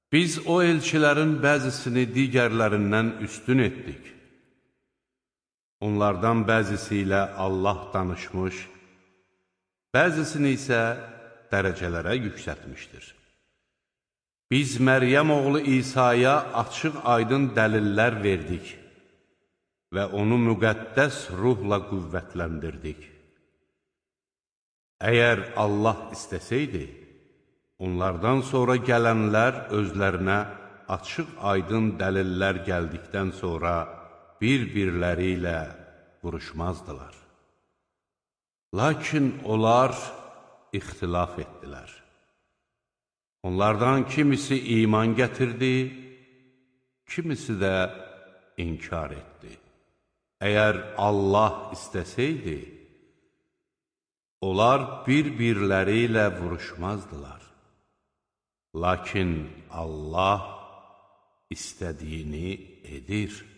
Biz o elçilərin bəzisini digərlərindən üstün etdik. Onlardan bəzisi ilə Allah danışmış, bəzisini isə dərəcələrə yüksətmişdir. Biz Məryəm oğlu İsa'ya açıq-aydın dəlillər verdik və onu müqəddəs ruhla qüvvətləndirdik. Əgər Allah istəsəydi, onlardan sonra gələnlər özlərinə açıq-aydın dəlillər gəldikdən sonra bir-birləri ilə vuruşmazdılar. Lakin onlar ixtilaf etdilər. Onlardan kimisi iman gətirdi, kimisi də inkar etdi. Əgər Allah istəsəydi, onlar bir-birləri ilə vuruşmazdılar. Lakin Allah istədiyini edir.